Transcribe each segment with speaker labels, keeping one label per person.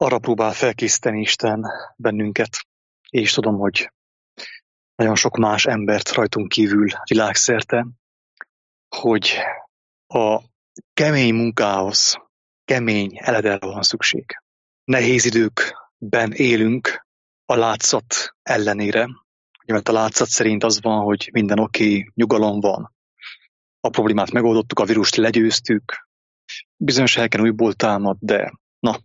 Speaker 1: Arra próbál felkészíteni Isten bennünket, és tudom, hogy nagyon sok más embert rajtunk kívül világszerte, hogy a kemény munkához kemény eledelre van szükség. Nehéz időkben élünk a látszat ellenére, mert a látszat szerint az van, hogy minden oké, nyugalom van. A problémát megoldottuk, a vírust legyőztük, bizonyos helyeken újból támad, de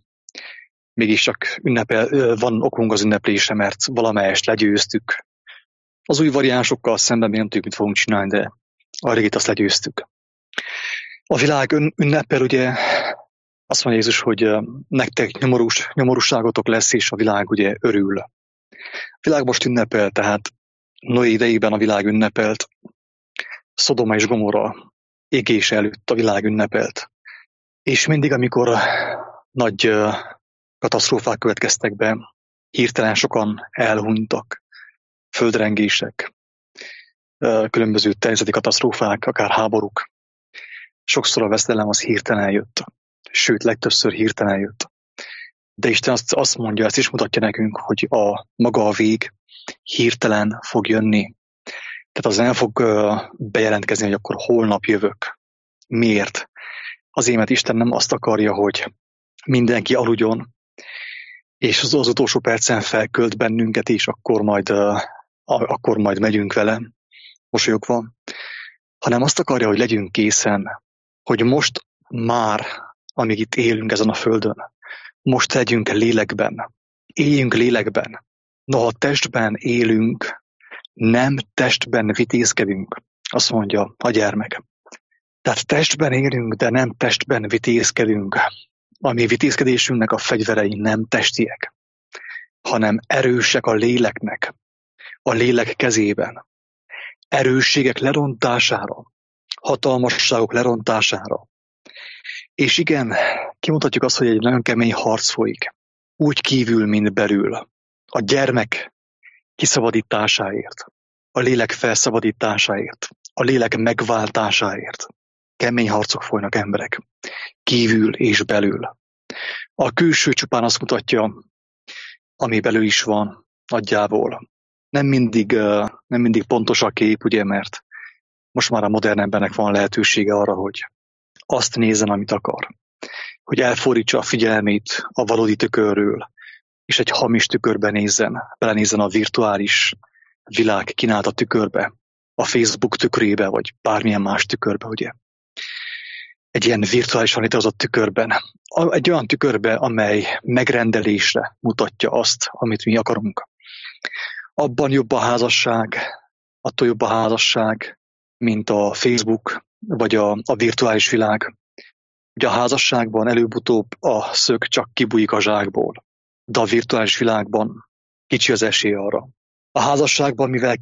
Speaker 1: mégiscsak van okunk az ünneplésre, mert valamelyest legyőztük. Az új variánsokkal szemben még nem tudjuk, mit fogunk csinálni, de a régit azt legyőztük. A világ ünnepel, ugye azt mondja Jézus, hogy nektek nyomorúságotok lesz, és a világ ugye örül. A világ most ünnepel, tehát Noé idejében a világ ünnepelt, Szodoma és Gomorra égése előtt a világ ünnepelt. És mindig, amikor nagy katasztrófák következtek be, hirtelen sokan elhunytak, földrengések, különböző természeti katasztrófák, akár háborúk. Sokszor a veszedelem az hirtelen eljött, sőt, legtöbbször hirtelen eljött. De Isten azt mondja, ezt is mutatja nekünk, hogy maga a vég hirtelen fog jönni. Tehát az nem fog bejelentkezni, hogy akkor holnap jövök. Miért? Azért, mert Isten nem azt akarja, hogy mindenki aludjon, és az utolsó percen felkölt bennünket, és akkor majd megyünk vele, mosolyogva, hanem azt akarja, hogy legyünk készen, hogy most már, amíg itt élünk ezen a földön, most legyünk lélekben, éljünk lélekben. Noha testben élünk, nem testben vitézkedünk, azt mondja a gyermek. Tehát testben élünk, de nem testben vitézkedünk. A mi vitézkedésünknek a fegyverei nem testiek, hanem erősek a léleknek, a lélek kezében. Erősségek lerontására, hatalmasságok lerontására. És igen, kimutatjuk azt, hogy egy nagyon kemény harc folyik, úgy kívül, mint belül. A gyermek kiszabadításáért, a lélek felszabadításáért, a lélek megváltásáért. Kemény harcok folynak, emberek, kívül és belül. A külső csupán azt mutatja, ami belül is van, nagyjából. Nem mindig pontos a kép, ugye, mert most már a modern embernek van lehetősége arra, hogy azt nézzen, amit akar. Hogy elfordítsa a figyelmét a valódi tükörről, és egy hamis tükörbe belenézzen a virtuális világ kínálta tükörbe, a Facebook tükrébe, vagy bármilyen más tükörbe, ugye. Egy ilyen virtuálisan létrehozott tükörben. Egy olyan tükörbe, amely megrendelésre mutatja azt, amit mi akarunk. Abban jobb a házasság, attól jobb a házasság, mint a Facebook, vagy a virtuális világ. Ugye a házasságban előbb-utóbb a szög csak kibújik a zsákból, de a virtuális világban kicsi az esély arra. A házasságban, mivel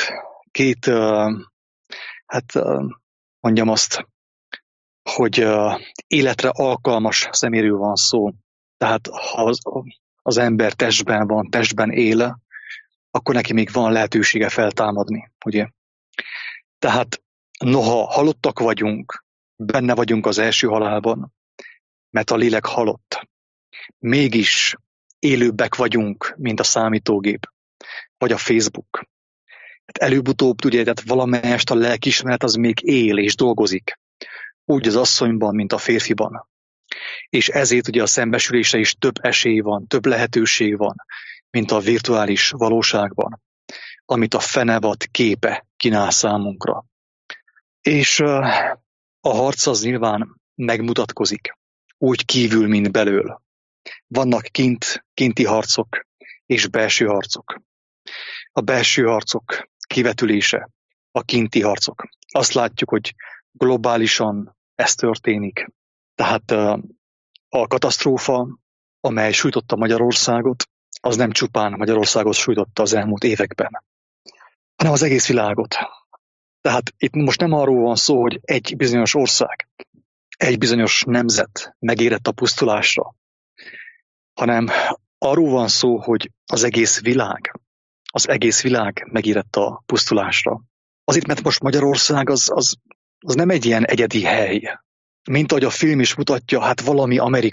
Speaker 1: mondjam azt, hogy életre alkalmas szeméről van szó. Tehát ha az ember testben van, testben él, akkor neki még van lehetősége feltámadni, ugye? Tehát noha halottak vagyunk, benne vagyunk az első halálban, mert a lélek halott. Mégis élőbbek vagyunk, mint a számítógép, vagy a Facebook. Hát előbb-utóbb, ugye, tehát valamelyest a lelkiismeret az még él és dolgozik. Úgy az asszonyban, mint a férfiban. És ezért ugye a szembesülésre is több esély van, több lehetőség van, mint a virtuális valóságban, amit a fenevad képe kínál számunkra. És a harc az nyilván megmutatkozik, úgy kívül, mint belül. Vannak kinti harcok és belső harcok. A belső harcok kivetülése, a kinti harcok. Azt látjuk, hogy globálisan ez történik. Tehát a katasztrófa, amely sújtotta Magyarországot, az nem csupán Magyarországot sújtotta az elmúlt években, hanem az egész világot. Tehát itt most nem arról van szó, hogy egy bizonyos ország, egy bizonyos nemzet megérett a pusztulásra, hanem arról van szó, hogy az egész világ megérett a pusztulásra. Azért, mert most Magyarország az nem egy ilyen egyedi hely. Mint ahogy a film is mutatja, hát valami Amerika.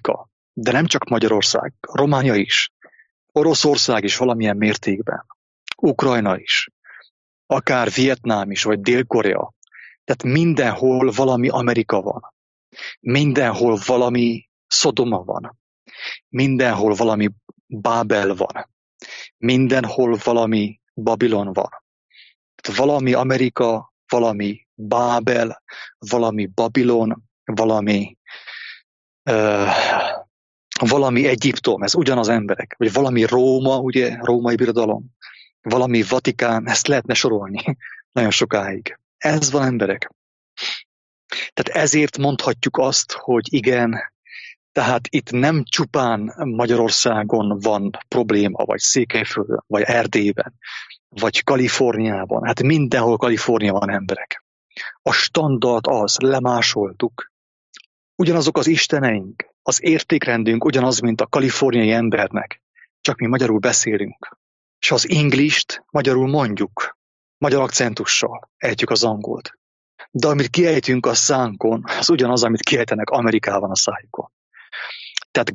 Speaker 1: De nem csak Magyarország, Románia is, Oroszország is valamilyen mértékben, Ukrajna is, akár Vietnám is, vagy Dél-Korea. Tehát mindenhol valami Amerika van. Mindenhol valami Szodoma van. Mindenhol valami Bábel van. Mindenhol valami Babilon van. Tehát valami Amerika, valami Bábel, valami Babilon, valami Egyiptom, ez ugyanaz emberek. Vagy valami Róma, ugye, római birodalom. Valami Vatikán, ezt lehetne sorolni nagyon sokáig. Ez van emberek. Tehát ezért mondhatjuk azt, hogy igen, tehát itt nem csupán Magyarországon van probléma, vagy Székelyföldön, vagy Erdélyben, vagy Kaliforniában. Hát mindenhol Kalifornia van emberek. A standard az, lemásoltuk. Ugyanazok az isteneink, az értékrendünk ugyanaz, mint a kaliforniai embernek. Csak mi magyarul beszélünk. És az English-t magyarul mondjuk, magyar akcentussal ejtjük az angolt. De amit kiejtünk a szánkon, az ugyanaz, amit kiejtenek Amerikában a szájukon. Tehát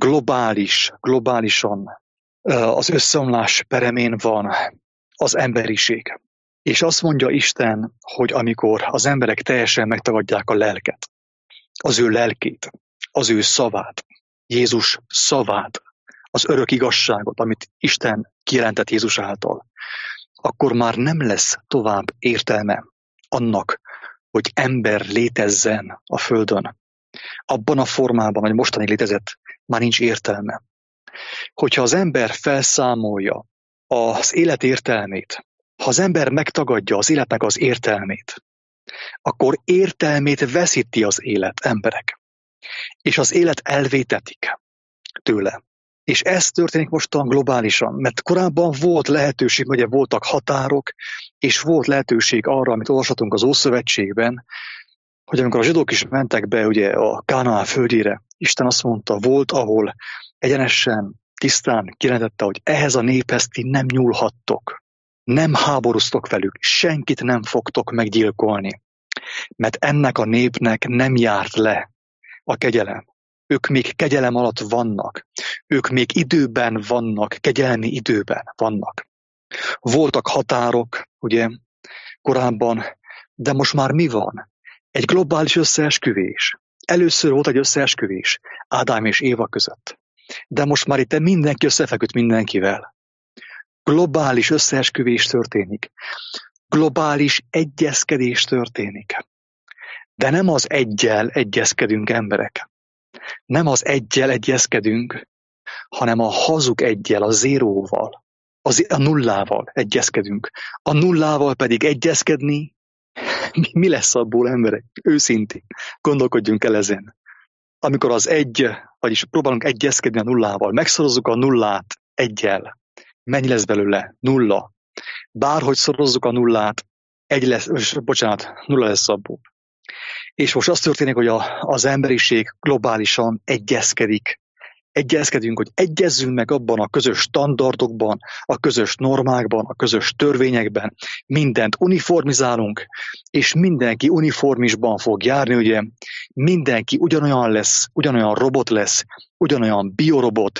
Speaker 1: globálisan az összeomlás peremén van az emberiség. És azt mondja Isten, hogy amikor az emberek teljesen megtagadják a lelket, az ő lelkét, az ő szavát, Jézus szavát, az örök igazságot, amit Isten kijelentett Jézus által, akkor már nem lesz tovább értelme annak, hogy ember létezzen a Földön. Abban a formában, hogy mostanig létezett, már nincs értelme. Hogyha az ember felszámolja az élet értelmét, ha az ember megtagadja az életnek az értelmét, akkor értelmét veszíti az élet, emberek. És az élet elvétetik tőle. És ez történik mostan globálisan, mert korábban volt lehetőség, ugye voltak határok, és volt lehetőség arra, amit olvashatunk az Ószövetségben, hogy amikor a zsidók is mentek be ugye a Kánaán földjére, Isten azt mondta, volt, ahol egyenesen, tisztán kijelentette, hogy ehhez a néphez ti nem nyúlhattok, nem háborúztok velük, senkit nem fogtok meggyilkolni, mert ennek a népnek nem járt le a kegyelem. Ők még kegyelem alatt vannak. Ők még időben vannak, kegyelmi időben vannak. Voltak határok, ugye, korábban, de most már mi van? Egy globális összeesküvés. Először volt egy összeesküvés Ádám és Éva között. De most már itt mindenki összefeküdt mindenkivel. Globális összeesküvés történik. Globális egyezkedés történik. De nem az eggyel egyezkedünk, emberek. Nem az eggyel egyezkedünk, hanem a hazug eggyel, a zéróval, a nullával egyezkedünk. A nullával pedig egyezkedni, mi lesz abból, emberek? Őszintén, gondolkodjunk el ezen. Amikor az egy, vagyis próbálunk egyezkedni a nullával, megszorozzuk a nullát eggyel, mennyi lesz belőle? Nulla. Bárhogy szorozzuk a nullát, nulla lesz abból. És most az történik, hogy az emberiség globálisan egyezkedik. Egyezkedünk, hogy egyezzünk meg abban a közös standardokban, a közös normákban, a közös törvényekben. Mindent uniformizálunk, és mindenki uniformisban fog járni, ugye? Mindenki ugyanolyan lesz, ugyanolyan robot lesz, ugyanolyan biorobot.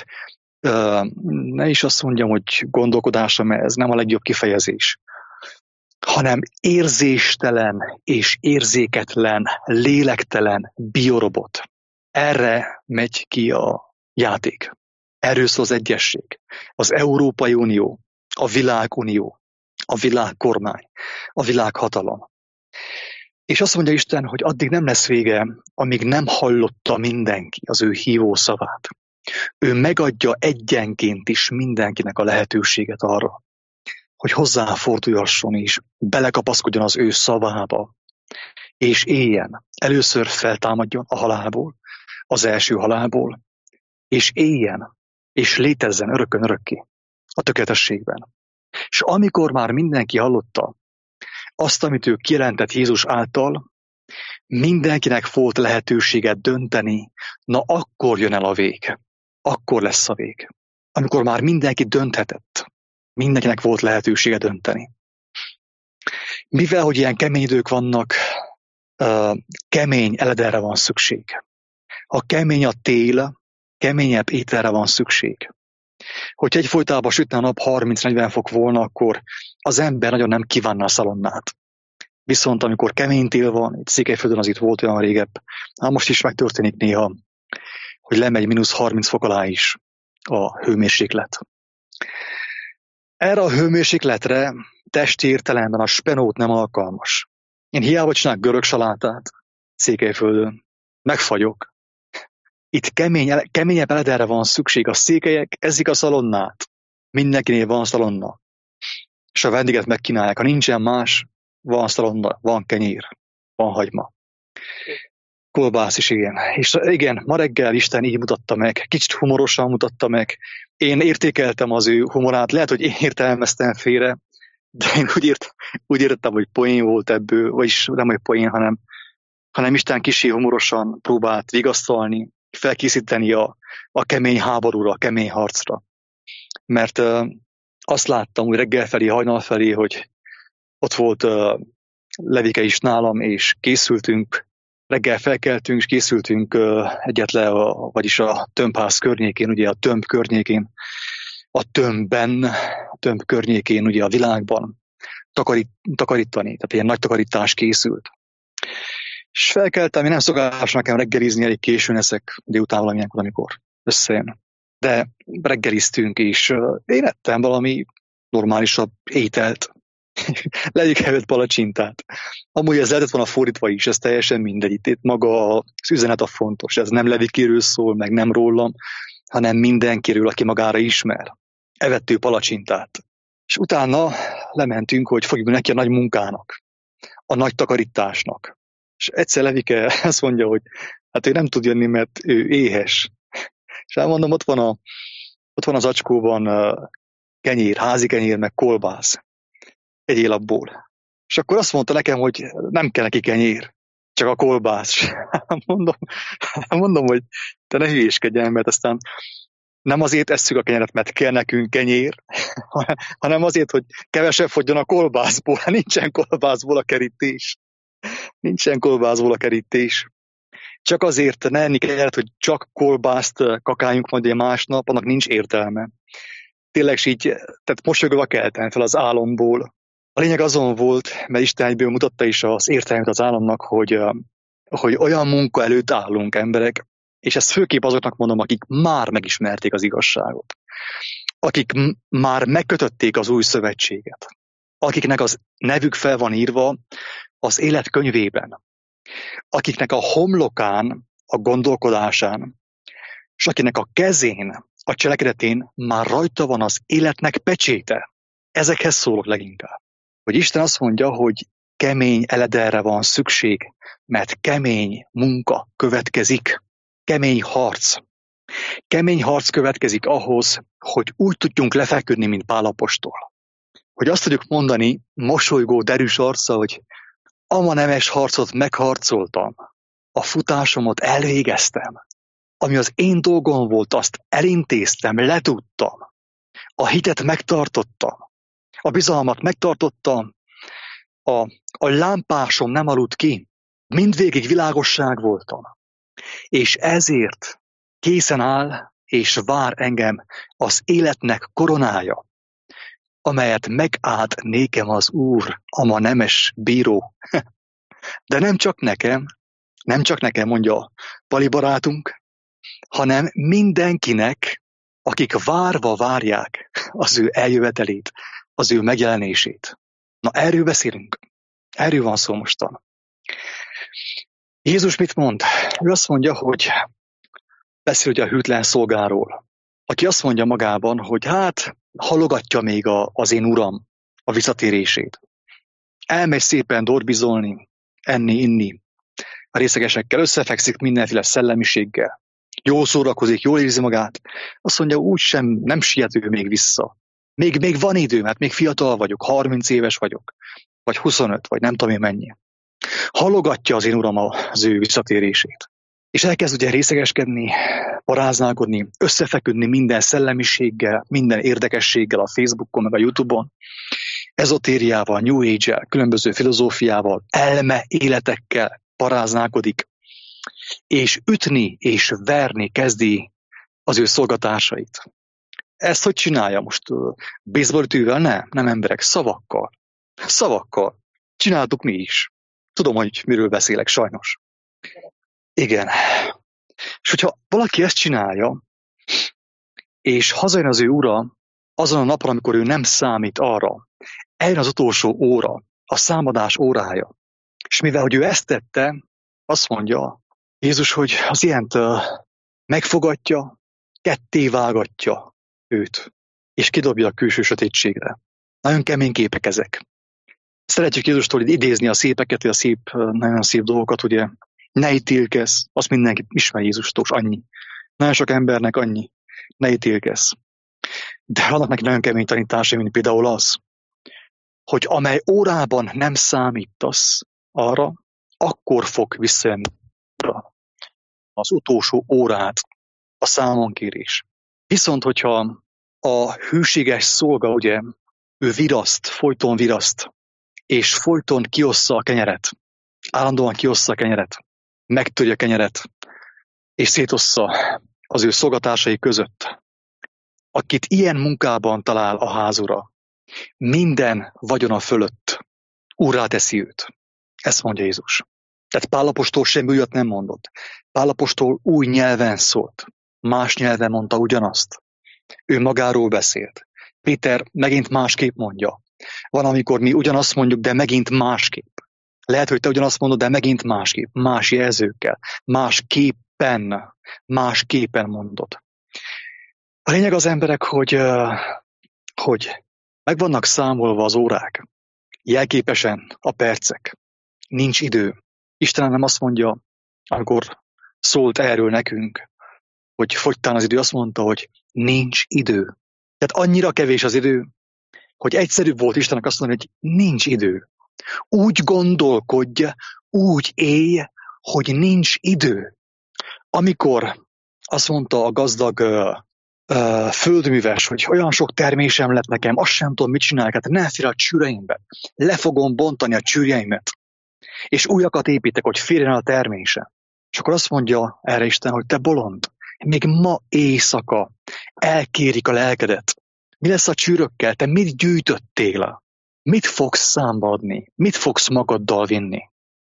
Speaker 1: Ne is azt mondjam, hogy gondolkodásra, mert ez nem a legjobb kifejezés, hanem érzéstelen és érzéketlen, lélektelen biorobot. Erre megy ki a játék. Erről szól az egyesség. Az Európai Unió, a Világunió, a világkormány, a világhatalom. És azt mondja Isten, hogy addig nem lesz vége, amíg nem hallotta mindenki az ő hívó szavát. Ő megadja egyenként is mindenkinek a lehetőséget arra, hogy hozzáfordulhasson és belekapaszkodjon az ő szavába, és éljen. Először feltámadjon a halálból, az első halálból, és éljen, és létezzen örökön örökké a tökéletességben. És amikor már mindenki hallotta azt, amit ő kijelentett Jézus által, mindenkinek volt lehetősége dönteni, na akkor jön el a vég. Akkor lesz a vég. Amikor már mindenki dönthetett, mindenkinek volt lehetősége dönteni. Mivel, hogy ilyen kemény idők vannak, kemény eledelre van szükség. Ha kemény a tél, keményebb ételre van szükség. Hogyha egyfolytában sütne a nap 30-40 fok volna, akkor az ember nagyon nem kívánna a szalonnát. Viszont amikor kemény tél van, itt Székelyföldön az itt volt olyan régebb, most is megtörténik néha, hogy lemegy -30 fok alá is a hőmérséklet. Erre a hőmérsékletre testi értelemben a spenót nem alkalmas. Én hiába csinálok görög salátát Székelyföldön, megfagyok. Itt keményebb elederre van szükség. A székelyek eszik a szalonnát. Mindenkinél van szalonna. És a vendéget megkínálják. Ha nincsen más, van szalonna, van kenyér, van hagyma. Kolbász is igen. És igen, ma reggel Isten így mutatta meg. Kicsit humorosan mutatta meg. Én értékeltem az ő humorát. Lehet, hogy én értelmeztem félre, de én úgy értettem, hogy poén volt ebből, vagyis nem, hogy poén, hanem Isten kicsi humorosan próbált vigasztalni, felkészíteni a kemény háborúra, a kemény harcra. Mert azt láttam, hogy reggel felé, hajnal felé, hogy ott volt Levike is nálam, és készültünk, reggel felkeltünk, és készültünk vagyis a tömbház környékén, ugye a tömb környékén, a tömb környékén, ugye a világban takarítani, tehát ilyen nagy takarítás készült. És felkeltem, én nem szokás nekem reggelizni, elég későn eszek délután valamilyenkor, amikor összejön. De reggeliztünk, és én ettem valami normálisabb ételt. Legyük palacsintát. Amúgy ez lehetett volna fordítva is, ez teljesen mindegy. Itt maga az üzenet a fontos. Ez nem Levikéről szól, meg nem rólam, hanem mindenkiről, aki magára ismer. Evettő palacsintát. És utána lementünk, hogy fogjuk neki a nagy munkának, a nagy takarításnak. És egyszer Levike azt mondja, hogy hát ő nem tud jönni, mert ő éhes. És elmondom, ott van az acskóban kenyér, házi kenyér, meg kolbász. Egyél abból. És akkor azt mondta nekem, hogy nem kell neki kenyér, csak a kolbász. Mondom, hogy te ne hülyéskedjen, mert aztán nem azért esszük a kenyeret, mert kell nekünk kenyér, hanem azért, hogy kevesebb fogjon a kolbászból. Nincsen kolbászból a kerítés. Nincsen kolbászból a kerítés. Csak azért ne enni kenyeret, hogy csak kolbászt kakáljunk majd egy másnap, annak nincs értelme. Tényleg így, tehát mosolyogva keltem fel az álomból. A lényeg azon volt, mert Isten egyből mutatta is az értelmet az álomnak, hogy olyan munka előtt állunk emberek, és ezt főképp azoknak mondom, akik már megismerték az igazságot. Akik már megkötötték az új szövetséget. Akiknek az nevük fel van írva az élet könyvében. Akiknek a homlokán, a gondolkodásán, és akinek a kezén, a cselekedetén már rajta van az életnek pecséte. Ezekhez szólok leginkább. Hogy Isten azt mondja, hogy kemény elederre van szükség, mert kemény munka következik, kemény harc. Kemény harc következik ahhoz, hogy úgy tudjunk lefeküdni, mint Pál apostol. Hogy azt tudjuk mondani mosolygó, derűs arccal, hogy ama nemes harcot megharcoltam, a futásomat elvégeztem, ami az én dolgom volt, azt elintéztem, letudtam, a hitet megtartottam, a bizalmat megtartottam, a lámpásom nem aludt ki, mindvégig világosság voltam. És ezért készen áll és vár engem az életnek koronája, amelyet megállt nékem az Úr, ama nemes bíró. De nem csak nekem, mondja Pali barátunk, hanem mindenkinek, akik várva várják az ő eljövetelét, az ő megjelenését. Na, erről beszélünk. Erről van szó mostan. Jézus mit mond? Ő azt mondja, hogy beszél ugye a hűtlen szolgáról, aki azt mondja magában, hogy hát halogatja még az én uram a visszatérését. Elmegy szépen dorbizolni, enni, inni, a részegesekkel összefekszik mindenféle szellemiséggel. Jól szórakozik, jól érzi magát. Azt mondja, úgysem nem siet ő még vissza. Még van idő, mert még fiatal vagyok, 30 éves vagyok, vagy 25, vagy nem tudom én mennyi. Halogatja az én uram az ő visszatérését. És elkezd ugye részegeskedni, paráználkodni, összefeküdni minden szellemiséggel, minden érdekességgel a Facebookon, meg a YouTube-on, ezotériával, New Age-el, különböző filozófiával, elme életekkel paráználkodik, és ütni és verni kezdi az ő szolgatársait. Ezt hogy csinálja most? Baseballütővel? Nem emberek, szavakkal. Szavakkal. Csináltuk mi is. Tudom, hogy miről beszélek, sajnos. Igen. És hogyha valaki ezt csinálja, és hazajön az ő ura, azon a napon, amikor ő nem számít arra, eljön az utolsó óra, a számadás órája. És mivel, hogy ő ezt tette, azt mondja Jézus, hogy az ilyent megfogatja, kettévágatja őt, és kidobja a külső sötétségre. Nagyon kemény képek ezek. Szeretjük Jézustól idézni a szépeket, a nagyon szép dolgokat, ugye. Ne ítélkezz, azt mindenki ismer Jézustól, és annyi. Nagyon sok embernek annyi. Ne ítélkezz. De vannak neki nagyon kemény tanításai, mint például az, hogy amely órában nem számítasz arra, akkor fog visszajönni az utolsó órát, a számonkérés. Viszont, hogyha a hűséges szolga, ugye, ő folyton viraszt, és folyton kiossza a kenyeret, állandóan kiossza a kenyeret, megtörje a kenyeret, és szétossza az ő szolgatársai között, akit ilyen munkában talál a házura, minden vagyona fölött úrrá teszi őt. Ezt mondja Jézus. Tehát Pál apostol semmi újat nem mondott. Pál apostol új nyelven szólt. Más nyelven mondta ugyanazt. Ő magáról beszélt. Péter megint másképp mondja. Van, amikor mi ugyanazt mondjuk, de megint másképp. Lehet, hogy te ugyanazt mondod, de megint másképp. Más jelzőkkel. Másképpen mondod. A lényeg az emberek, hogy meg vannak számolva az órák. Jelképesen a percek. Nincs idő. Isten nem azt mondja, amikor szólt erről nekünk, hogy fogytán az idő, azt mondta, hogy nincs idő. Tehát annyira kevés az idő, hogy egyszerűbb volt Istennek azt mondani, hogy nincs idő. Úgy gondolkodj, úgy élj, hogy nincs idő. Amikor azt mondta a gazdag földműves, hogy olyan sok termésem lett nekem, azt sem tudom, mit csinálják, hát ne fér a csűreimbe. Le fogom bontani a csűrjeimet, és újakat építek, hogy férjen el a termése. És akkor azt mondja erre Isten, hogy te bolond, még ma éjszaka elkérik a lelkedet. Mi lesz a csűrökkel? Te mit gyűjtöttél? Mit fogsz számba adni? Mit fogsz magaddal vinni?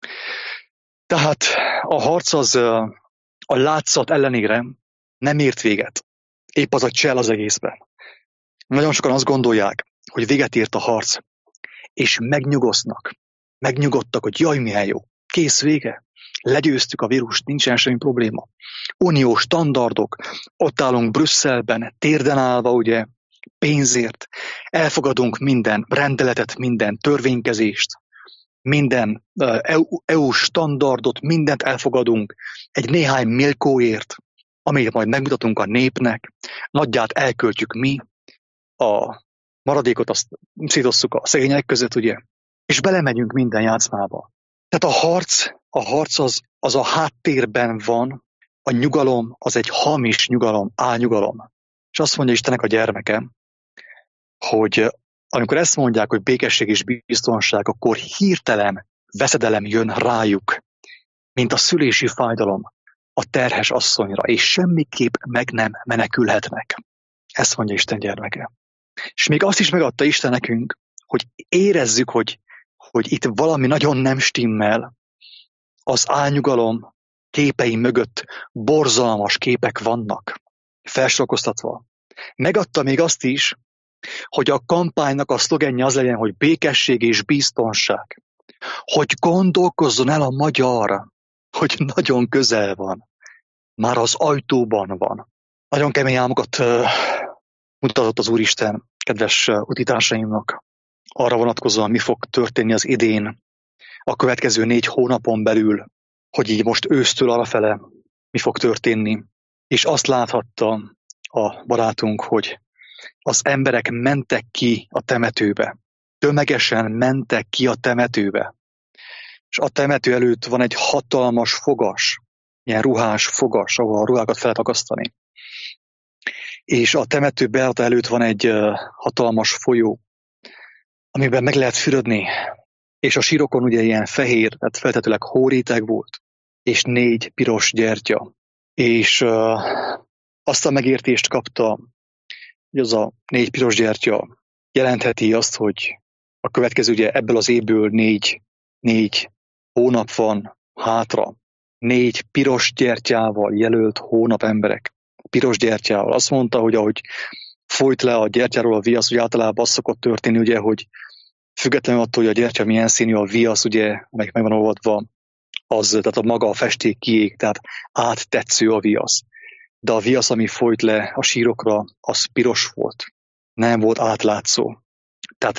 Speaker 1: Tehát a harc az a látszat ellenére nem ért véget. Épp az a csel az egészben. Nagyon sokan azt gondolják, hogy véget ért a harc, és megnyugodtak, hogy jaj, milyen jó, kész, vége, legyőztük a vírust, nincsen semmi probléma. Uniós standardok, ott állunk Brüsszelben, térden állva, ugye, pénzért, elfogadunk minden rendeletet, minden törvénykezést, minden EU standardot, mindent elfogadunk egy néhány mélkóért, amit majd megmutatunk a népnek, nagyját elköltjük mi, a maradékot azt szétosszuk a szegények között, ugye, és belemegyünk minden játszmába. Tehát a harc az a háttérben van, a nyugalom az egy hamis nyugalom, álnyugalom. És azt mondja Istennek a gyermeke, hogy amikor ezt mondják, hogy békesség és biztonság, akkor hirtelen veszedelem jön rájuk, mint a szülési fájdalom a terhes asszonyra, és semmiképp meg nem menekülhetnek. Ezt mondja Isten gyermeke. És még azt is megadta Isten nekünk, hogy érezzük, hogy itt valami nagyon nem stimmel. Az álnyugalom képei mögött borzalmas képek vannak, felsorakoztatva. Megadta még azt is, hogy a kampánynak a szlogenje az legyen, hogy békesség és biztonság. Hogy gondolkozzon el a magyar, hogy nagyon közel van. Már az ajtóban van. Nagyon kemény álmokat mutatott az Úristen kedves utitársaimnak. Arra vonatkozóan, mi fog történni az idén, a következő 4 hónapon belül, hogy így most ősztől arrafele mi fog történni. És azt láthatta a barátunk, hogy az emberek mentek ki a temetőbe. Tömegesen mentek ki a temetőbe. És a temető előtt van egy hatalmas fogas, ilyen ruhás fogas, ahol a ruhákat fel lehet akasztani. És a temető bejárata előtt van egy hatalmas folyó, amiben meg lehet fürödni. És a sírokon ugye ilyen fehér, tehát feltetőleg hóréteg volt, és 4 piros gyertya. És azt a megértést kapta, hogy az a 4 piros gyertya jelentheti azt, hogy a következő, ugye ebből az évből 4 hónap van hátra. 4 piros gyertyával jelölt hónap, emberek. Piros gyertyával. Azt mondta, hogy ahogy folyt le a gyertyáról a viasz, hogy általában az szokott történni, ugye, hogy függetlenül attól, hogy a gyertya milyen színű, a viasz, ugye, amelyik meg van olvadva, az, tehát a maga a festék kiég, tehát áttetsző a viasz. De a viasz, ami folyt le a sírokra, az piros volt. Nem volt átlátszó. Tehát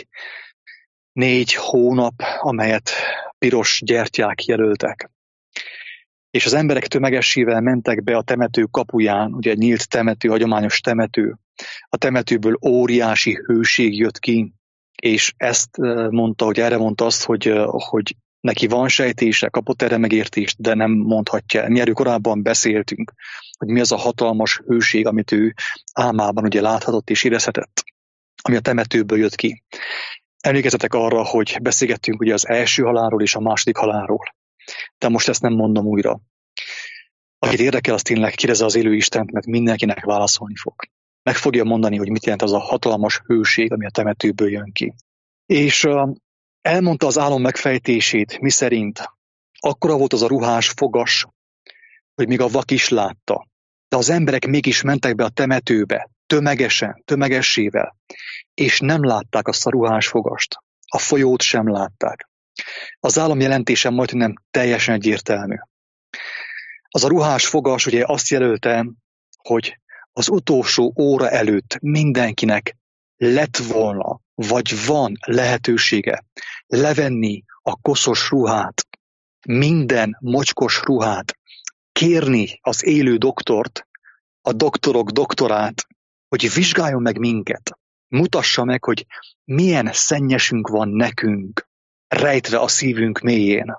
Speaker 1: 4 hónap, amelyet piros gyertyák jelöltek. És az emberek tömegessével mentek be a temető kapuján, ugye egy nyílt temető, hagyományos temető. A temetőből óriási hőség jött ki, és ezt mondta, hogy erre mondta azt, hogy neki van sejtése, kapott erre megértést, de nem mondhatja. Mi erről korábban beszéltünk, hogy mi az a hatalmas hőség, amit ő álmában ugye láthatott és érezhetett, ami a temetőből jött ki. Emlékezzetek arra, hogy beszélgettünk ugye az első halálról és a második halálról. De most ezt nem mondom újra. Akit érdekel, az tényleg kérdezze az élő Istent, mert mindenkinek válaszolni fog. Meg fogja mondani, hogy mit jelent az a hatalmas hőség, ami a temetőből jön ki. És elmondta az álom megfejtését, miszerint akkora volt az a ruhás fogas, hogy még a vak is látta. De az emberek mégis mentek be a temetőbe, tömegessével, és nem látták azt a ruhás fogast. A folyót sem látták. Az álom jelentése majdnem teljesen egyértelmű. Az a ruhás fogas ugye azt jelölte, hogy az utolsó óra előtt mindenkinek lett volna, vagy van lehetősége levenni a koszos ruhát, minden mocskos ruhát, kérni az élő doktort, a doktorok doktorát, hogy vizsgáljon meg minket, mutassa meg, hogy milyen szennyesünk van nekünk, rejtve a szívünk mélyén.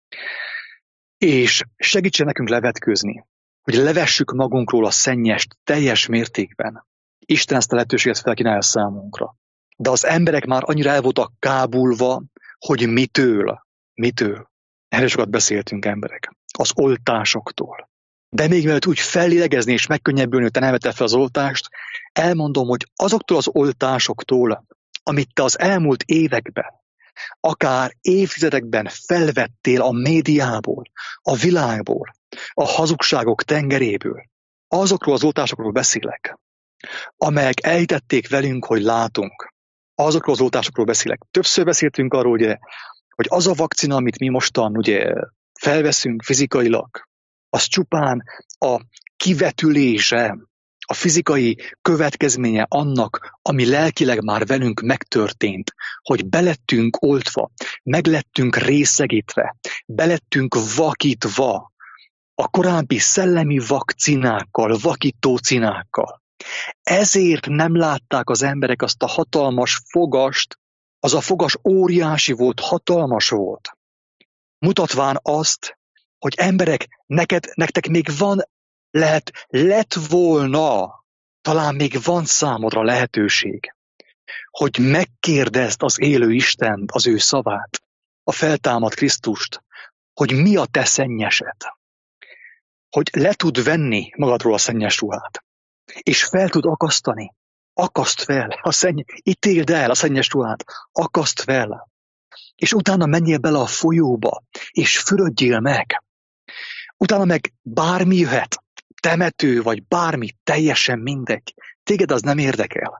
Speaker 1: És segítsen nekünk levetkőzni, hogy levessük magunkról a szennyest teljes mértékben. Isten ezt a lehetőséget felkínálja számunkra. De az emberek már annyira el voltak kábulva, hogy mitől. Erről sokat beszéltünk, emberek. Az oltásoktól. De még mielőtt úgy fellélegezni és megkönnyebbülni, hogy te nem vetted fel az oltást, elmondom, hogy azoktól az oltásoktól, amit te az elmúlt években, akár évtizedekben felvettél a médiából, a világból, a hazugságok tengeréből, azokról az oltásokról beszélek, amelyek elhitették velünk, hogy látunk. Azokról az oltásokról beszélek. Többször beszéltünk arról, ugye, hogy az a vakcina, amit mi mostan ugye, felveszünk fizikailag, az csupán a kivetülése, a fizikai következménye annak, ami lelkileg már velünk megtörtént, hogy belettünk oltva, meglettünk részegítve, belettünk vakítva a korábbi szellemi vakcinákkal, vakítócinákkal. Ezért nem látták az emberek azt a hatalmas fogast, az a fogas óriási volt, hatalmas volt. Mutatván azt, hogy emberek, nektek még van, lett volna, talán még van számodra lehetőség, hogy megkérdezd az élő Istent, az ő szavát, a feltámadt Krisztust, hogy mi a te szennyesed, hogy le tud venni magadról a szennyes ruhát, és fel tud akasztani. Akaszt fel, ítéld el a szennyes ruhát, akaszt fel, és utána menjél bele a folyóba, és fürödjél meg. Utána meg bármi jöhet, temető, vagy bármi, teljesen mindegy. Téged az nem érdekel.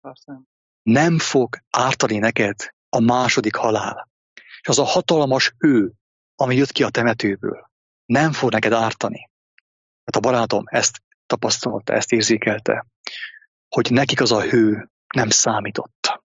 Speaker 1: Nem fog ártani neked a második halál. És az a hatalmas hő, ami jött ki a temetőből, nem fog neked ártani. Hát a barátom ezt tapasztalta, ezt érzékelte, hogy nekik az a hő nem számított.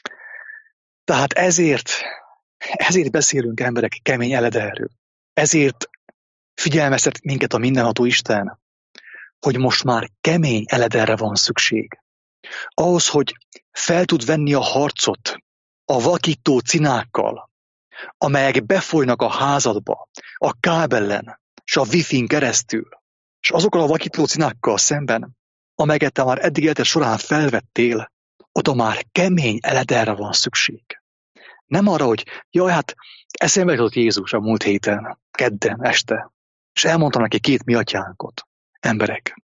Speaker 1: Tehát ezért beszélünk, emberek, kemény Elederről. Ezért figyelmeztet minket a mindenható Isten, hogy most már kemény Elederre van szükség. Ahhoz, hogy fel tud venni a harcot a vakító cinákkal, amelyek befolynak a házadba, a kábelen, és a wifi-n keresztül, és azokkal a vakító cinákkal szemben, amelyeket te már eddig életed során felvettél, oda már kemény Elederre van szükség. Nem arra, hogy jaj, hát eszembe jutott Jézus a múlt héten, kedden, este, és elmondtam neki 2 mi atyánkot. Emberek,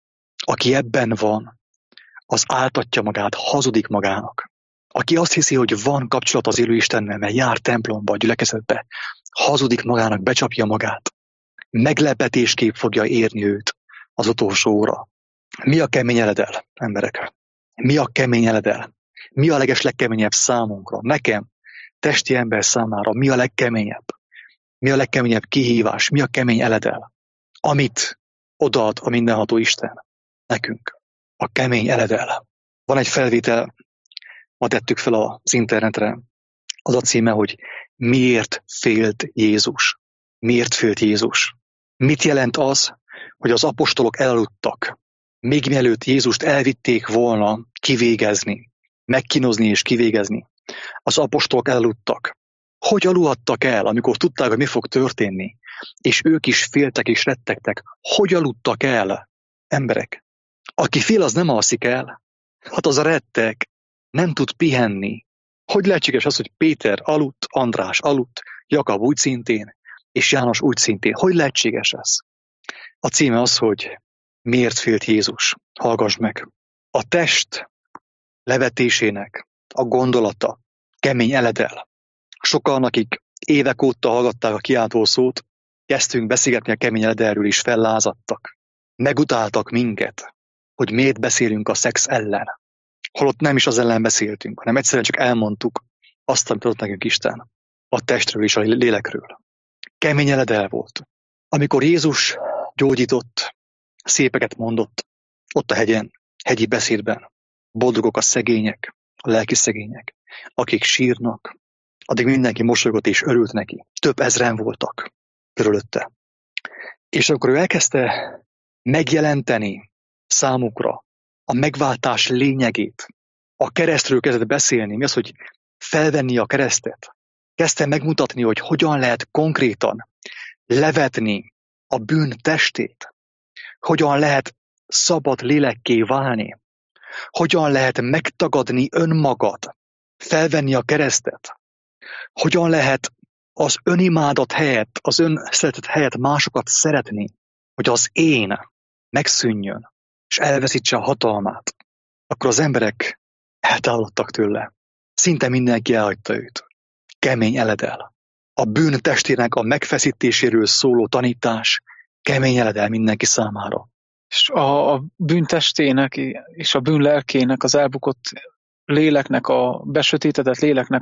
Speaker 1: Aki ebben van, az áltatja magát, hazudik magának. Aki azt hiszi, hogy van kapcsolat az élő Istennel, mert jár templomba, a gyülekezetbe, hazudik magának, becsapja magát. Meglepetésképp fogja érni őt az utolsó óra. Mi a kemény eledel, emberek? Mi a kemény eledel? Mi a legkeményebb számunkra? Nekem, testi ember számára mi a legkeményebb? Mi a legkeményebb kihívás? Mi a kemény eledel? Amit odaad a mindenható Isten nekünk. A kemény eledel. Van egy felvétel, ma tettük fel az internetre. Az a címe, hogy miért félt Jézus? Miért félt Jézus? Mit jelent az, hogy az apostolok elaludtak, még mielőtt Jézust elvitték volna kivégezni, megkínozni és kivégezni? Az apostolok elaludtak. Hogy aludtak el, amikor tudták, hogy mi fog történni? És ők is féltek és rettegtek. Hogy aludtak el, emberek? Aki fél, az nem alszik el. Hát az a retteg, nem tud pihenni. Hogy lehetséges az, hogy Péter aludt, András aludt, Jakab úgy szintén, és János úgy szintén? Hogy lehetséges ez? A címe az, hogy miért félt Jézus? Hallgass meg. A test levetésének a gondolata kemény eledel. Sokan, akik évek óta hallgatták a kiáltó szót, kezdtünk beszélgetni a kemény eledelről is, fellázadtak. Megutáltak minket, hogy miért beszélünk a szex ellen. Holott nem is az ellen beszéltünk, hanem egyszerűen csak elmondtuk azt, amit adott nekünk Isten. A testről és a lélekről. Kemény eledel volt. Amikor Jézus gyógyított, szépeket mondott, ott a hegyen, hegyi beszédben, boldogok a szegények, a lelki szegények, akik sírnak, addig mindenki mosolygott és örült neki. Több ezren voltak körülötte. És akkor ő elkezdte megjelenteni számukra a megváltás lényegét. A keresztről kezdett beszélni. Mi az, hogy felvenni a keresztet? Kezdte megmutatni, hogy hogyan lehet konkrétan levetni a bűn testét. Hogyan lehet szabad lélekké válni. Hogyan lehet megtagadni önmagad. Felvenni a keresztet. Hogyan lehet az önimádat helyett, az önszeretet helyett másokat szeretni, hogy az én megszűnjön, és elveszítse a hatalmát. Akkor az emberek eltávolodtak tőle. Szinte mindenki elhagyta őt. Kemény eledel. A bűn testének a megfeszítéséről szóló tanítás kemény eledel mindenki számára.
Speaker 2: És a bűn testének és a bűn lelkének, az elbukott léleknek, a besötétedett léleknek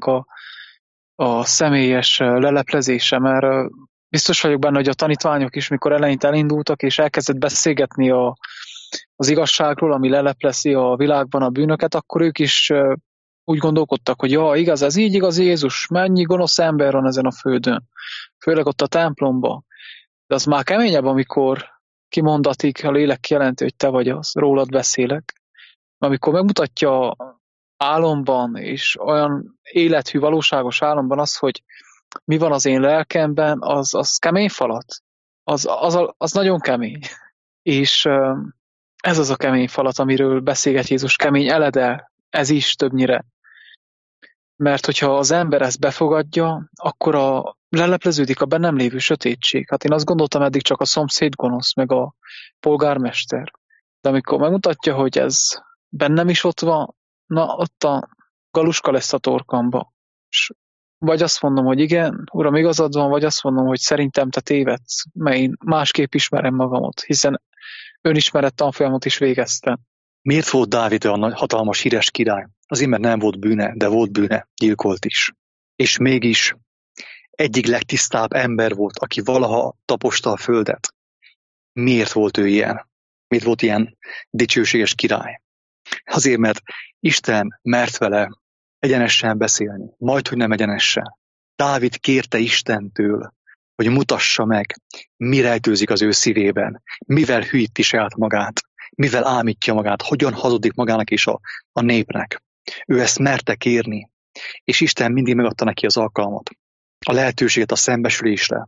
Speaker 2: a személyes leleplezése, mert biztos vagyok benne, hogy a tanítványok is, mikor eleinte elindultak, és elkezdett beszélgetni az igazságról, ami leleplezi a világban a bűnöket, akkor ők is úgy gondolkodtak, hogy ja, igaz, ez így igaz Jézus, mennyi gonosz ember van ezen a földön, főleg ott a templomban. De az már keményebb, amikor kimondatik, a lélek kijelenti, hogy te vagy az, rólad beszélek. Amikor megmutatja álomban, és olyan élethű, valóságos álomban az, hogy mi van az én lelkemben, az kemény falat. Az nagyon kemény. És ez az a kemény falat, amiről beszélget Jézus, kemény eledel, ez is többnyire. Mert hogyha az ember ezt befogadja, akkor lelepleződik a bennem lévő sötétség. Hát én azt gondoltam eddig csak a szomszéd gonosz, meg a polgármester. De amikor megmutatja, hogy ez bennem is ott van, na ott a galuska lesz a torkamba. És vagy azt mondom, hogy igen, Uram, igazad van, vagy azt mondom, hogy szerintem te tévedsz, mert én másképp ismerem magamot, hiszen önismeret tanfolyamot is végeztem.
Speaker 1: Miért volt Dávid olyan hatalmas híres király? Azért, mert nem volt bűne, de volt bűne, gyilkolt is. És mégis egyik legtisztább ember volt, aki valaha taposta a földet. Miért volt ő ilyen? Miért volt ilyen dicsőséges király? Azért, mert Isten mert vele egyenesen beszélni, majdhogy nem egyenesen. Dávid kérte Istentől, hogy mutassa meg, mi rejtőzik az ő szívében, mivel hűíti saját magát, mivel ámítja magát, hogyan hazudik magának és a népnek. Ő ezt merte kérni, és Isten mindig megadta neki az alkalmat, a lehetőséget a szembesülésre,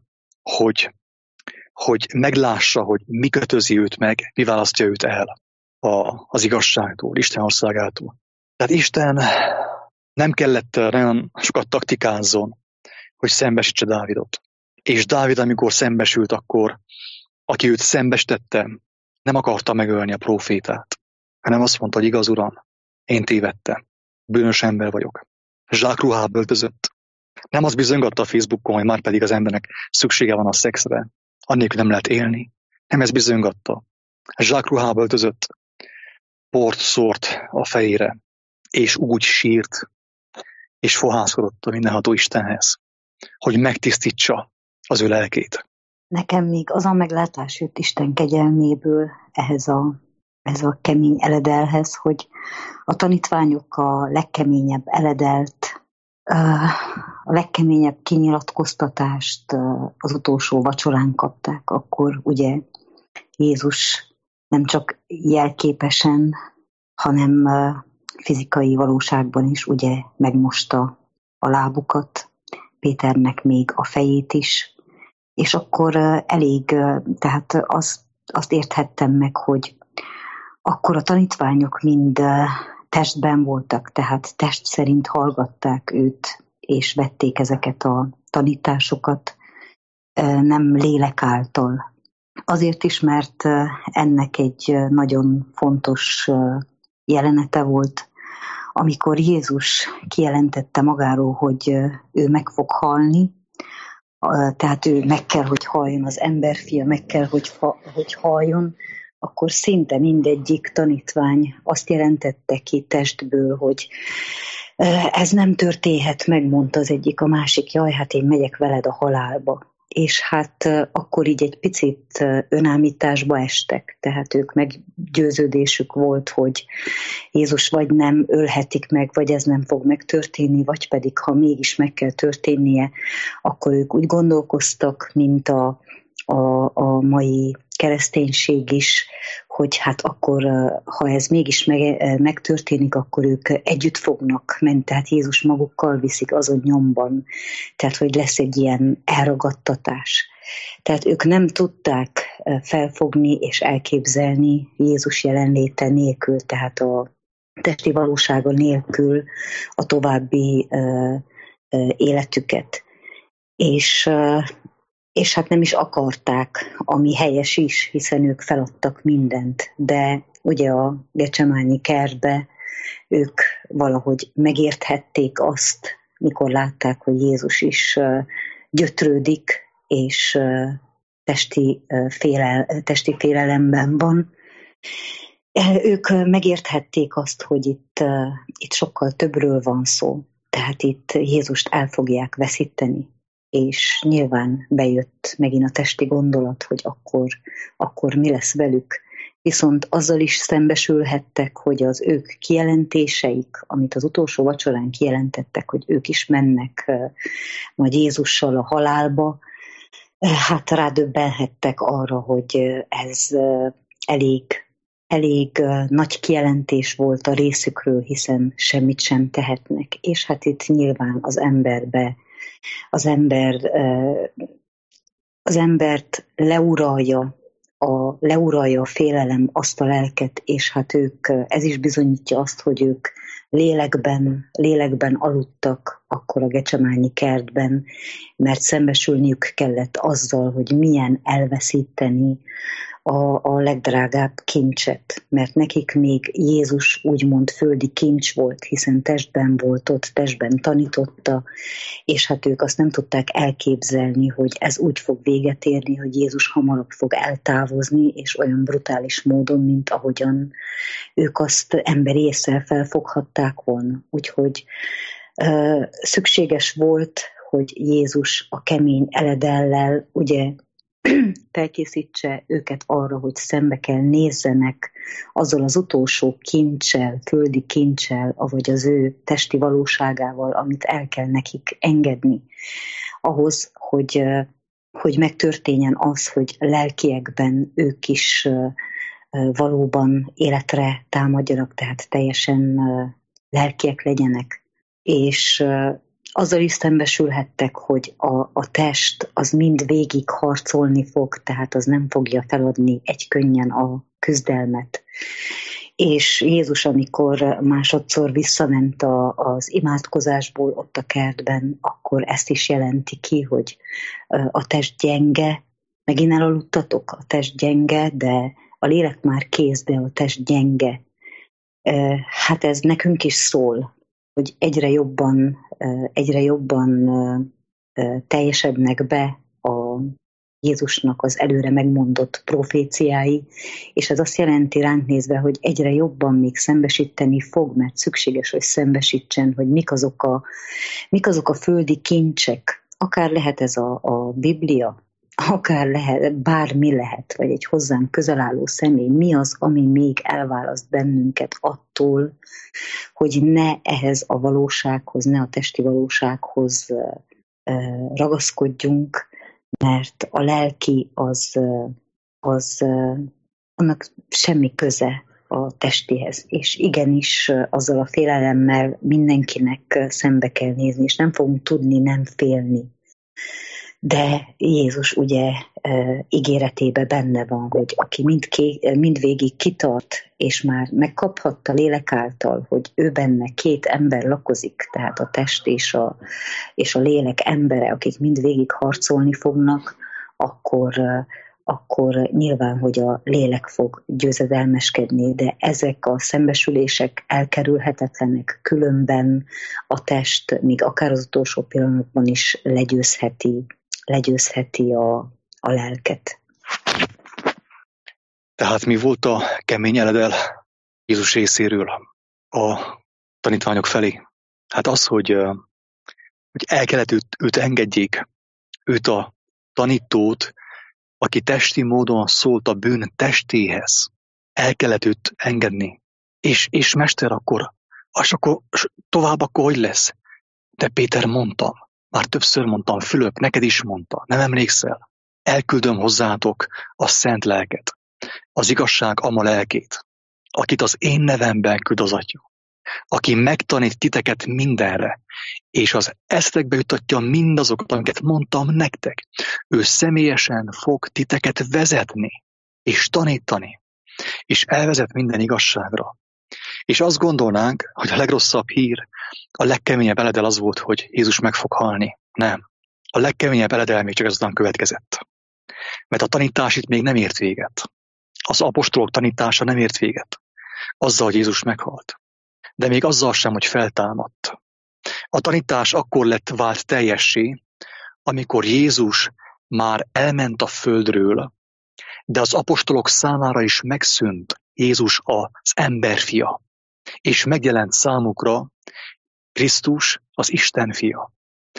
Speaker 1: hogy meglássa, hogy mi kötözi őt meg, mi választja őt el az igazságtól, Isten országától. Tehát Isten nem kellett nagyon sokat taktikázzon, hogy szembesítse Dávidot. És Dávid, amikor szembesült, akkor aki őt szembesítette, Nem akarta megölni a prófétát, hanem azt mondta, hogy igaz, Uram, én tévedtem, bűnös ember vagyok. Zsákruhába öltözött. Nem azt bizonygatta a Facebookon, hogy már pedig az embernek szüksége van a szexre, annélkül nem lehet élni. Nem ezt bizonygatta. Zsákruhába öltözött, port szórt a fejére, és úgy sírt, és fohászkodott a mindenható Istenhez, hogy megtisztítsa az ő lelkét.
Speaker 3: Nekem még az a meglátás jött Isten kegyelméből ehhez a kemény eledelhez, hogy a tanítványok a legkeményebb eledelt, a legkeményebb kinyilatkoztatást az utolsó vacsorán kapták. Akkor ugye Jézus nem csak jelképesen, hanem fizikai valóságban is ugye megmosta a lábukat, Péternek még a fejét is, és akkor tehát azt érthettem meg, hogy akkor a tanítványok mind testben voltak, tehát test szerint hallgatták őt, és vették ezeket a tanításokat, nem lélek által. Azért is, mert ennek egy nagyon fontos jelenete volt, amikor Jézus kijelentette magáról, hogy ő meg fog halni, tehát ő meg kell, hogy haljon, az emberfia meg kell, hogy haljon, akkor szinte mindegyik tanítvány azt jelentette ki testből, hogy ez nem történhet, megmondta az egyik, a másik, jaj, hát én megyek veled a halálba. És hát akkor így egy picit önállításba estek, tehát ők meggyőződésük volt, hogy Jézus vagy nem ölhetik meg, vagy ez nem fog megtörténni, vagy pedig ha mégis meg kell történnie, akkor ők úgy gondolkoztak, mint a mai kereszténység is, hogy hát akkor, ha ez mégis megtörténik, akkor ők együtt fognak menni, tehát Jézus magukkal viszik azon nyomban, tehát hogy lesz egy ilyen elragadtatás. Tehát ők nem tudták felfogni és elképzelni Jézus jelenléte nélkül, tehát a testi valósága nélkül a további életüket. És hát nem is akarták, ami helyes is, hiszen ők feladtak mindent, de ugye a Gecsemányi kertbe ők valahogy megérthették azt, mikor látták, hogy Jézus is gyötrődik, és testi félelemben van. Ők megérthették azt, hogy itt sokkal többről van szó, tehát itt Jézust el fogják veszíteni. És nyilván bejött megint a testi gondolat, hogy akkor mi lesz velük. Viszont azzal is szembesülhettek, hogy az ők kijelentéseik, amit az utolsó vacsorán kijelentettek, hogy ők is mennek majd Jézussal a halálba, hát rádöbbenhettek arra, hogy ez elég nagy kijelentés volt a részükről, hiszen semmit sem tehetnek. És hát itt nyilván az embert leuralja a félelem azt a lelket, és hát ez is bizonyítja azt, hogy ők lélekben aludtak akkor a Gecsemányi kertben, mert szembesülniük kellett azzal, hogy milyen elveszíteni a legdrágább kincset, mert nekik még Jézus úgymond földi kincs volt, hiszen testben volt ott, testben tanította, és hát ők azt nem tudták elképzelni, hogy ez úgy fog véget érni, hogy Jézus hamarabb fog eltávozni, és olyan brutális módon, mint ahogyan ők azt emberi ésszel felfoghatták volna. Úgyhogy szükséges volt, hogy Jézus a kemény eledellel ugye felkészítse őket arra, hogy szembe kell nézzenek azzal az utolsó kincsel, földi kincsel, avagy az ő testi valóságával, amit el kell nekik engedni, ahhoz, hogy megtörténjen az, hogy lelkiekben ők is valóban életre támadjanak, tehát teljesen lelkiek legyenek. És azzal is szembesülhettek, hogy a test az mind végig harcolni fog, tehát az nem fogja feladni egykönnyen a küzdelmet. És Jézus, amikor másodszor visszament az imádkozásból ott a kertben, akkor ezt is jelenti ki, hogy a test gyenge, megint elaludtatok, a test gyenge, de a lélek már kész, de a test gyenge. Hát ez nekünk is szól, hogy egyre jobban teljesednek be a Jézusnak az előre megmondott proféciái, és ez azt jelenti ránk nézve, hogy egyre jobban még szembesíteni fog, mert szükséges, hogy szembesítsen, hogy mik azok a földi kincsek, akár lehet ez a Biblia, akár lehet, bármi lehet, vagy egy hozzánk közel álló személy, mi az, ami még elválaszt bennünket attól, hogy ne ehhez a valósághoz, ne a testi valósághoz ragaszkodjunk, mert a lelki az annak semmi köze a testihez. És igenis azzal a félelemmel mindenkinek szembe kell nézni, és nem fogunk tudni nem félni. De Jézus ugye ígéretében benne van, hogy aki mindvégig kitart, és már megkaphatta lélek által, hogy ő benne 2 ember lakozik, tehát a test és a lélek embere, akik mindvégig harcolni fognak, akkor nyilván, hogy a lélek fog győzedelmeskedni, de ezek a szembesülések elkerülhetetlenek, különben a test még akár az utolsó pillanatban is legyőzheti a lelket.
Speaker 1: Tehát mi volt a kemény eledel Jézus részéről a tanítványok felé? Hát az, hogy el kellett őt engedjék, őt a tanítót, aki testi módon szólt a bűn testéhez. El kellett őt engedni. És mester, akkor tovább akkor hogy lesz? De Péter, mondtam, már többször mondtam, Fülöp, neked is mondta, nem emlékszel? Elküldöm hozzátok a szent lelket, az igazság ama lelkét, akit az én nevemben küld az Atya, aki megtanít titeket mindenre, és az eszetekbe jutatja mindazokat, amiket mondtam nektek. Ő személyesen fog titeket vezetni, és tanítani, és elvezet minden igazságra. És azt gondolnánk, hogy a legrosszabb hír, a legkeményebb eledel az volt, hogy Jézus meg fog halni. Nem. A legkeményebb eledel még csak ezután következett. Mert a tanítás itt még nem ért véget. Az apostolok tanítása nem ért véget. Azzal, hogy Jézus meghalt. De még azzal sem, hogy feltámadt. A tanítás akkor vált teljessé, amikor Jézus már elment a földről, de az apostolok számára is megszűnt Jézus az emberfia, és megjelent számukra Krisztus, az Isten fia.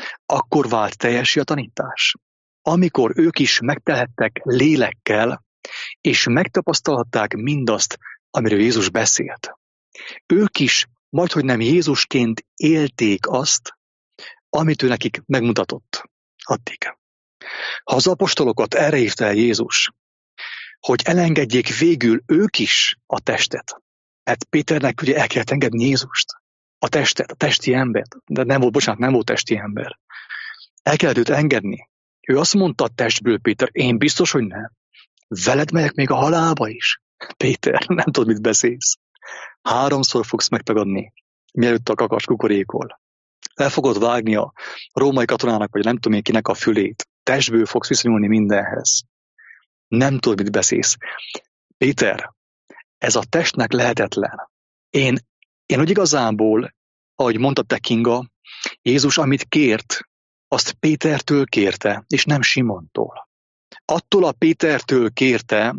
Speaker 1: Akkor vált teljessé a tanítás. Amikor ők is megtelhettek lélekkel, és megtapasztalhatták mindazt, amiről Jézus beszélt. Ők is majdhogy nem Jézusként élték azt, amit ő nekik megmutatott addig. Ha az apostolokat erre hívta el Jézus, hogy elengedjék végül ők is a testet, mert Péternek ugye el kellett engedni Jézust, a testet, a testi embert, de nem volt testi ember. El kellett őt engedni. Ő azt mondta a testből, Péter, én biztos, hogy nem. Veled megyek még a halálba is. Péter, nem tudod, mit beszélsz. 3-szor fogsz megtagadni, mielőtt a kakas kukorékol. El fogod vágni a római katonának, vagy nem tudom én kinek a fülét. Testből fogsz viszonyulni mindenhez. Nem tudod, mit beszélsz. Péter, ez a testnek lehetetlen. Én úgy igazából, ahogy mondta te Kinga, Jézus, amit kért, azt Pétertől kérte, és nem Simontól. Attól a Pétertől kérte,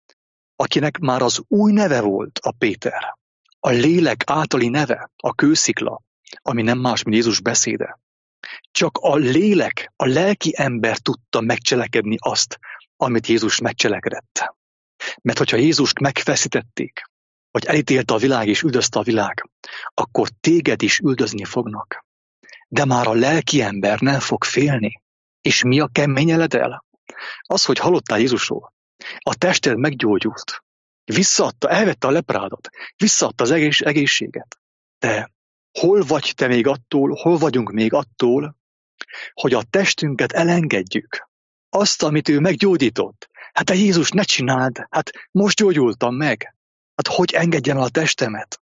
Speaker 1: akinek már az új neve volt a Péter. A lélek általi neve, a kőszikla, ami nem más, mint Jézus beszéde. Csak a lélek, a lelki ember tudta megcselekedni azt, amit Jézus megcselekedett. Mert hogyha Jézust megfeszítették, vagy elítélte a világ és üldözte a világ, akkor téged is üldözni fognak. De már a lelki ember nem fog félni. És mi a kemény eledel? Az, hogy hallottál Jézusról. A tested meggyógyult. Visszaadta, elvette a leprádat. Visszaadta az egészséget. De hol vagy te még attól, hol vagyunk még attól, hogy a testünket elengedjük? Azt, amit ő meggyógyított. Hát te Jézus, ne csináld, hát most gyógyultam meg. Hát hogy engedjem el a testemet?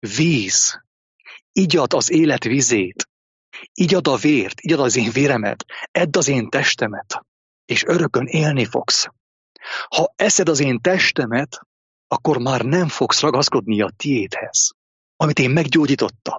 Speaker 1: Víz. Igyad az élet vizét. Igyad a vért, igyad az én véremet. Edd az én testemet, és örökön élni fogsz. Ha eszed az én testemet, akkor már nem fogsz ragaszkodni a tiédhez, amit én meggyógyítottam.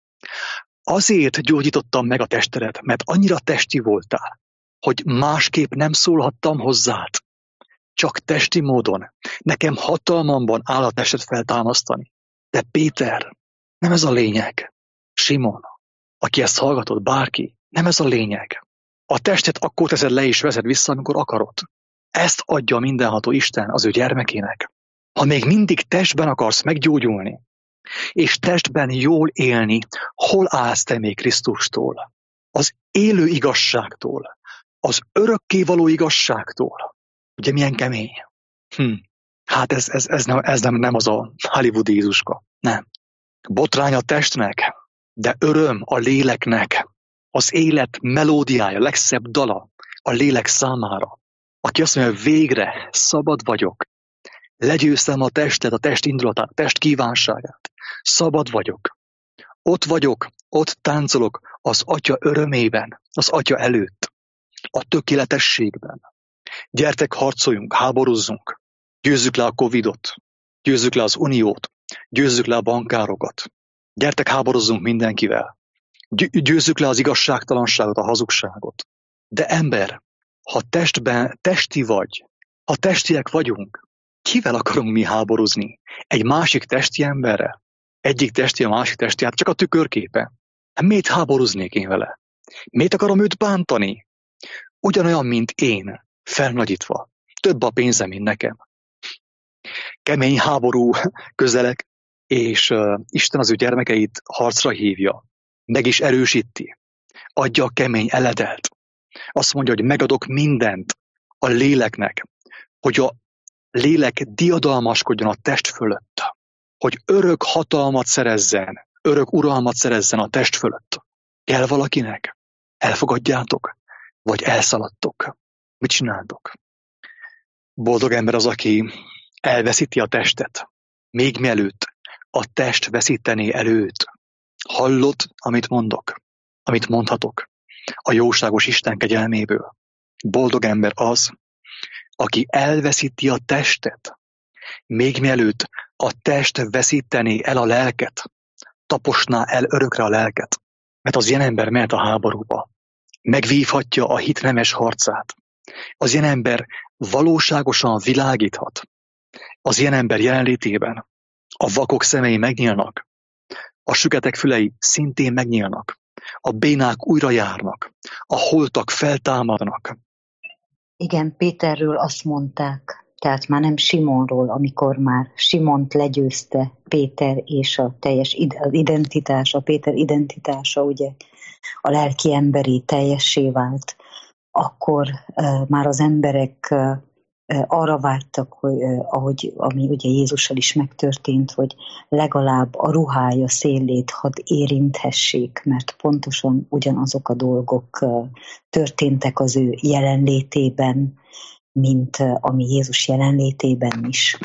Speaker 1: Azért gyógyítottam meg a testedet, mert annyira testi voltál, hogy másképp nem szólhattam hozzád. Csak testi módon. Nekem hatalmamban áll a testet feltámasztani. De Péter, nem ez a lényeg. Simon, aki ezt hallgatod, bárki, nem ez a lényeg. A testet akkor teszed le és vezed vissza, amikor akarod. Ezt adja mindenható Isten az ő gyermekének. Ha még mindig testben akarsz meggyógyulni, és testben jól élni, hol állsz te még Krisztustól? Az élő igazságtól, az örökkévaló igazságtól. Ugye milyen kemény? Hát ez nem az a Hollywood Jézuska. Nem. Botrány a testnek, de öröm a léleknek. Az élet melódiája, legszebb dala a lélek számára. Aki azt mondja, végre szabad vagyok. Legyőztem a testet, a test indulatát, a test kívánságát. Szabad vagyok. Ott vagyok, ott táncolok az Atya örömében, az Atya előtt, a tökéletességben. Gyertek, harcoljunk, háborúzzunk, győzzük le a Covidot, győzzük le az Uniót, győzzük le a bankárokat. Gyertek, háborúzzunk mindenkivel. Győzzük le az igazságtalanságot, a hazugságot. De ember, ha testi vagy, ha testiek vagyunk, kivel akarunk mi háborúzni? Egy másik testi emberrel? Egyik testi a másik testi, hát csak a tükörképe. Hát miért háborúznék én vele? Miért akarom őt bántani? Ugyanolyan, mint én, felnagyítva. Több a pénzem, mint nekem. Kemény háború közelek, és Isten az ő gyermekeit harcra hívja. Meg is erősíti. Adja a kemény eledelt. Azt mondja, hogy megadok mindent a léleknek, hogy a lélek diadalmaskodjon a test fölött. Hogy örök hatalmat szerezzen, örök uralmat szerezzen a test fölött. Kell valakinek? Elfogadjátok? Vagy elszaladtok? Mit csináltok? Boldog ember az, aki elveszíti a testet, még mielőtt a test veszítené előtt. Hallod, amit mondok, amit mondhatok a jóságos Isten kegyelméből. Boldog ember az, aki elveszíti a testet, még mielőtt a test veszítené el a lelket, taposná el örökre a lelket. Mert az ilyen ember mehet a háborúba, megvívhatja a hit nemes harcát. Az ilyen ember valóságosan világíthat. Az ilyen ember jelenlétében a vakok szemei megnyílnak, a süketek fülei szintén megnyílnak, a bénák újra járnak, a holtak feltámadnak.
Speaker 3: Igen, Péterről azt mondták, tehát már nem Simonról, amikor már Simont legyőzte Péter és a teljes identitás, a Péter identitása, ugye a lelki emberi teljessé vált, akkor már az emberek arra vártak, hogy ami ugye Jézussal is megtörtént, hogy legalább a ruhája szélét hadd érinthessék, mert pontosan ugyanazok a dolgok történtek az ő jelenlétében, mint ami Jézus jelenlétében is.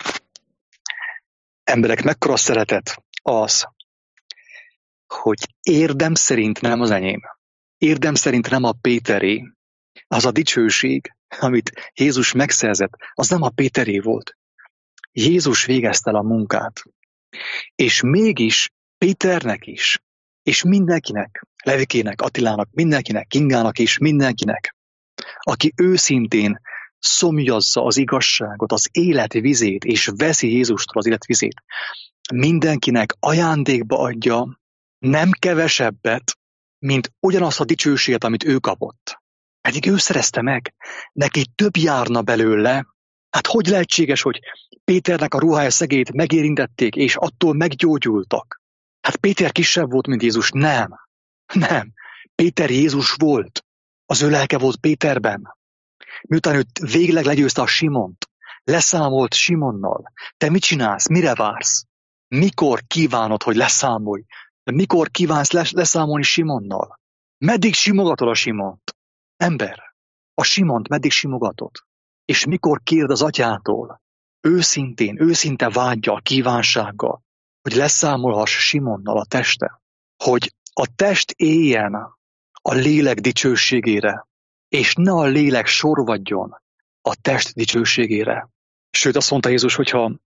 Speaker 1: Emberek, mekkora szeretet az, hogy érdem szerint nem az enyém, érdem szerint nem a Péteré, az a dicsőség, amit Jézus megszerzett, az nem a Péteré volt. Jézus végezte el a munkát. És mégis Péternek is, és mindenkinek, Levikének, Attilának, mindenkinek, Kingának is, mindenkinek, aki őszintén szomjazza az igazságot, az élet vizét, és veszi Jézustól az élet vizét, mindenkinek ajándékba adja nem kevesebbet, mint ugyanazt a dicsőséget, amit ő kapott. Pedig ő szerezte meg, neki több járna belőle. Hát hogy lehetséges, hogy Péternek a ruhája szegét megérintették, és attól meggyógyultak? Hát Péter kisebb volt, mint Jézus. Nem. Péter Jézus volt. Az ő lelke volt Péterben. Miután ő végleg legyőzte a Simont, leszámolt Simonnal. Te mit csinálsz? Mire vársz? Mikor kívánod, hogy leszámolj? Mikor kívánsz leszámolni Simonnal? Meddig simogatod a Simont? Ember, a Simont meddig simogatod? És mikor kérd az atyától, őszinte vággyal, kívánsággal, hogy leszámolhass Simonnal a teste, hogy a test éljen a lélek dicsőségére, és ne a lélek sorvadjon a test dicsőségére. Sőt, azt mondta Jézus, hogyha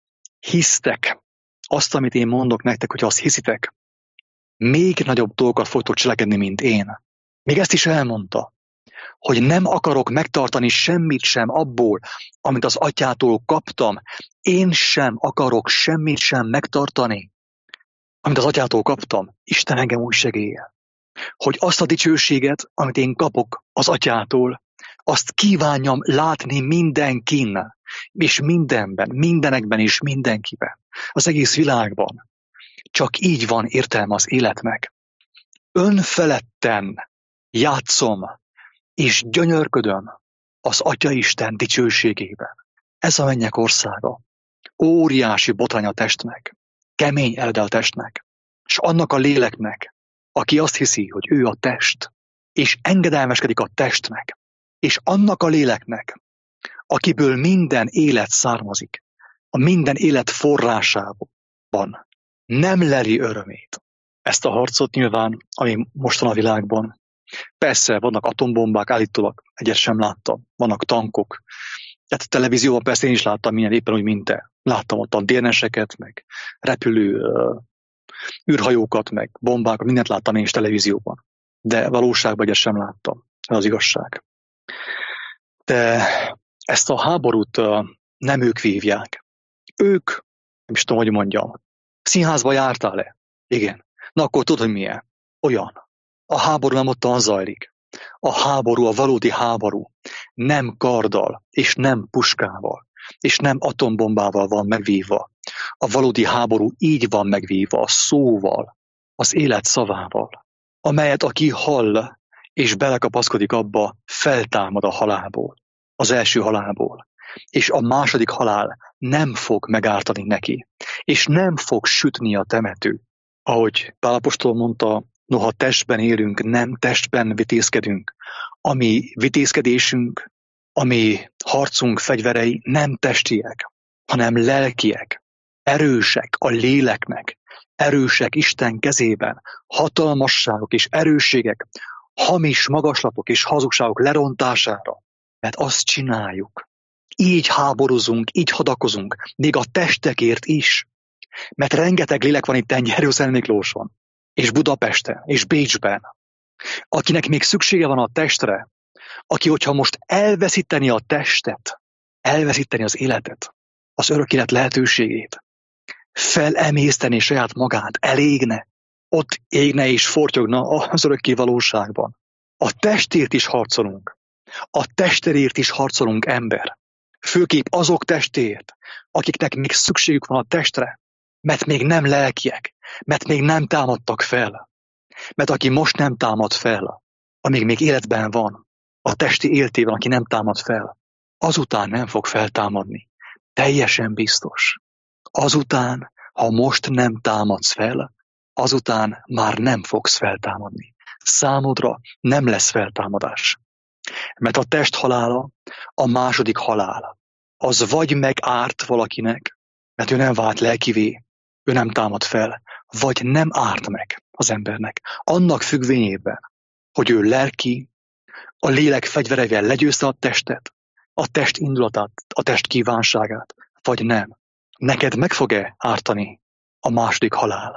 Speaker 1: hisztek azt, amit én mondok nektek, hogyha azt hiszitek, még nagyobb dolgokat fogtok cselekedni, mint én. Még ezt is elmondta, hogy nem akarok megtartani semmit sem abból, amit az atyától kaptam. Én sem akarok semmit sem megtartani, amit az atyától kaptam. Isten engem úgy segélye, hogy azt a dicsőséget, amit én kapok az atyától, azt kívánjam látni mindenkin, és mindenben, mindenekben és mindenkiben, az egész világban. Csak így van értelme az életnek. Önfeledten játszom és gyönyörködöm az Atyaisten dicsőségében. Ez a mennyek országa. Óriási botrány a testnek, kemény eledel testnek, és annak a léleknek, aki azt hiszi, hogy ő a test, és engedelmeskedik a testnek, és annak a léleknek, akiből minden élet származik, a minden élet forrásában nem leli örömét. Ezt a harcot nyilván, ami most van a világban, persze vannak atombombák, állítólag egyet sem láttam, vannak tankok. Tehát televízióban persze én is láttam minden éppen úgy, mint te. Láttam ott a DNS-eket, meg repülő űrhajókat, meg bombákat, mindent láttam én is televízióban. De valóságban egyet sem láttam. Ez az igazság. De ezt a háborút nem ők vívják. Ők, nem is tudom, hogy mondjam, színházba jártál-e? Igen. Na akkor tudod, hogy milyen? Olyan. A háború nem ottan zajlik. A háború, a valódi háború nem karddal, és nem puskával, és nem atombombával van megvívva. A valódi háború így van megvívva, a szóval, az élet szavával, amelyet aki hall, és belekapaszkodik abba, feltámad a halálból, az első halálból. És a második halál nem fog megártani neki, és nem fog sütni a temető. Ahogy Pál apostol mondta, noha testben élünk, nem testben vitézkedünk. Ami vitézkedésünk, ami harcunk fegyverei nem testiek, hanem lelkiek, erősek a léleknek, erősek Isten kezében, hatalmasságok és erősségek, hamis magaslatok és hazugságok lerontására, mert azt csináljuk. Így háborúzunk, így hadakozunk, még a testekért is. Mert rengeteg lélek van itt Jeruzsálem Miklóson, és Budapesten, és Bécsben, akinek még szüksége van a testre, aki, hogyha most elveszíteni a testet, elveszíteni az életet, az örök élet lehetőségét, felemészteni saját magát, elégne, ott égne és fortyogna az örökké valóságban. A testért is harcolunk. A testerért is harcolunk, ember. Főképp azok testért, akiknek még szükségük van a testre, mert még nem lelkiek, mert még nem támadtak fel. Mert aki most nem támad fel, amíg még életben van, a testi életében, aki nem támad fel, azután nem fog feltámadni. Teljesen biztos. Azután, ha most nem támadsz fel, azután már nem fogsz feltámadni. Számodra nem lesz feltámadás. Mert a test halála a második halál. Az vagy megárt valakinek, mert ő nem vált lelkivé, ő nem támad fel, vagy nem árt meg az embernek. Annak függvényében, hogy ő lelki, a lélek fegyvereivel legyőzte a testet, a test indulatát, a test kívánságát, vagy nem. Neked meg fog-e ártani a második halál?